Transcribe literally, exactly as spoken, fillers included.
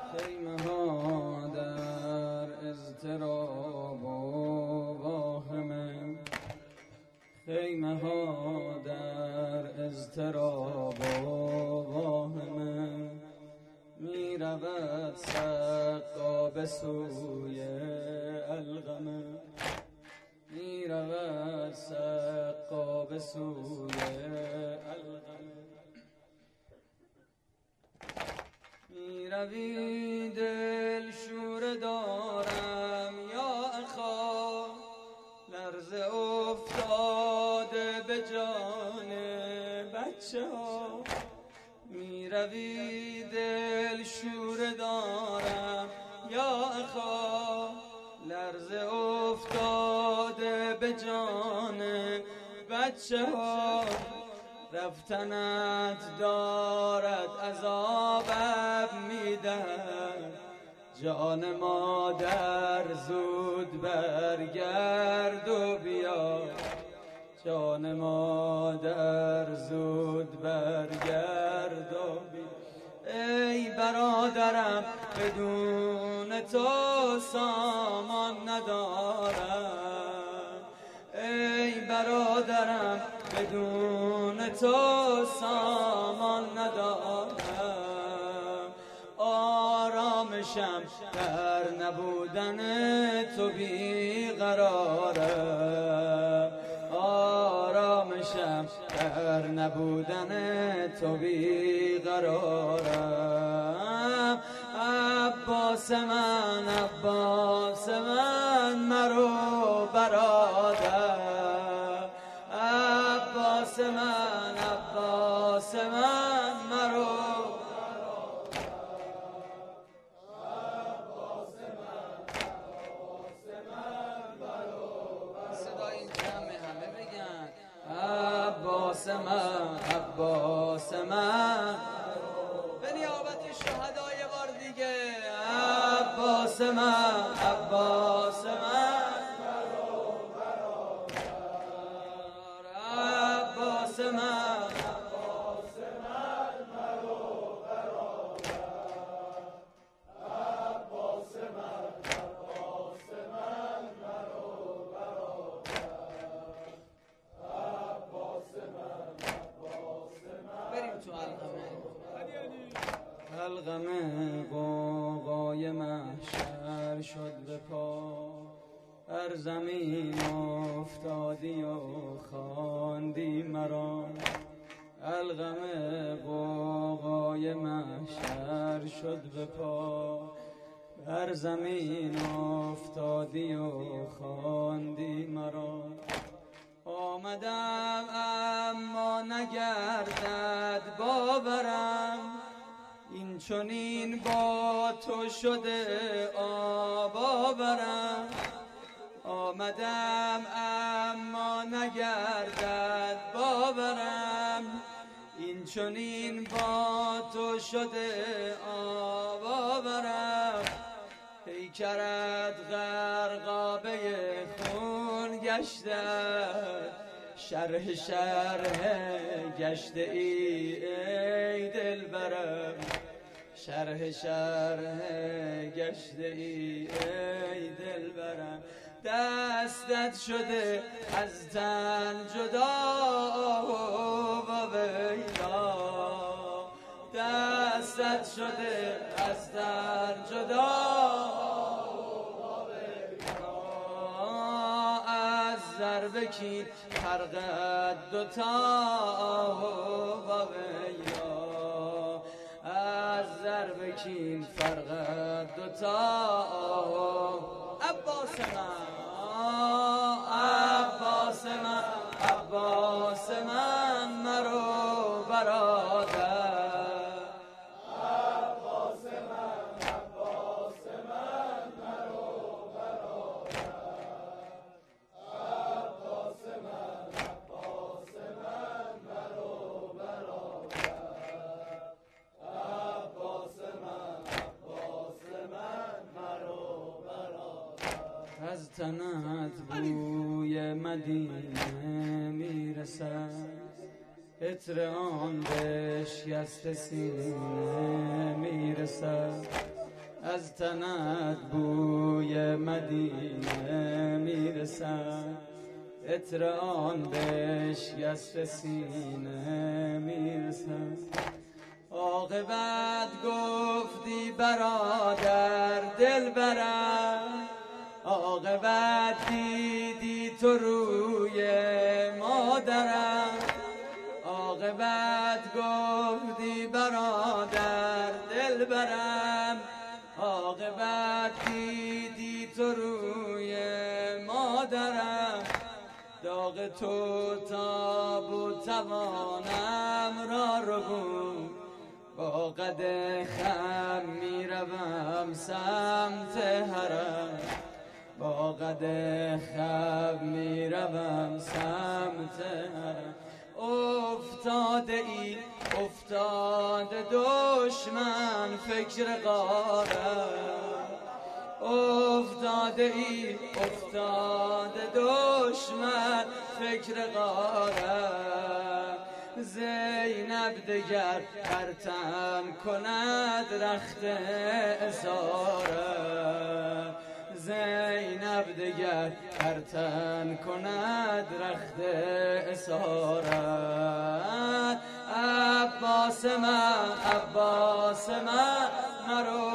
خیمه ها در اضطراب و واهمه، خیمه ها در اضطراب و واهمه، می رود سقا به سوی الغمه، می رود سقا به سوی الغمه. می روی دل شور دارم یا اخا، لرزه افتاده به جان بچه ها. می روی دل شور دارم یا اخا، لرزه افتاده به جان بچه ها. رفتنت دارد عذابم میدهد، جان مادر زود برگرد و بیا، جان مادر زود برگرد و بیا. ای برادرم بدون تو سامان ندارم، ای برادرم بدون تو سامان ندارم. آرامشم در نبودن تو بیقراره، آرامشم در نبودن تو بیقراره. عباس من، عباس من مرو برادر، عباس من، عباس من مرو، عباس من، عباس من مرو. صدای این جمع همه بگن عباس من، عباس من به نیابت شهدای بار دیگه. عباس من، عباس من عباس من، عباس من مرو برادر، عباس من، عباس من مرو برادر، عباس من، عباس من. بریم تو القمه. القمه غوغای محشر شد به پا، بر زمین افتادی و خواندی مرا. القمه غوغای محشر شد به پا، بر زمین افتادی و خواندی مرا. آمدم اما نگردد باورم، این چنین با تو شده آباورم. آمدم اما نگردد باورم، این چنین با تو شده آباورم. پیکرت غرقابه خون گشته، شرح شرح گشته ای ای دلبرم، شرح شرح گشته ای ای دلبرم. دستت شده از تن جدا و ویلا، دستت شده از تن جدا و ویلا. از ضرب کی فرقت دوتا و ویلا، از ضرب کین فرقت دوتا. عباس من، عباس من، عباس من مرو برادر، عباس من، عباس من مرو برادر، عباس من، عباس من مرو برادر، عباس من، عباس من مرو برادر. از تنت بوی مدینه میرسد، عطر آن بشکسته سینه میرسد. از تنت بوی مدینه میرسد، عطر آن بشکسته سینه میرسد. عاقبت گفتی برادر دل برم، عاقبت دیدی تو روی مادرم، عاقبت گفتی برادر دل برم، عاقبت دیدی تو روی مادرم. داغ تو تاب و توانم را ربود، با قد خم می روم سمت حرم، با قد خم می روم سمت حرم. افتاده ای افتاده دشمن فکر غارت، افتاده ای افتاده دشمن فکر غارت. زینب دگر برتن کند رخت اسارت، زینب دگر برتن کند رخت اسارت. عباس من عباس من مرو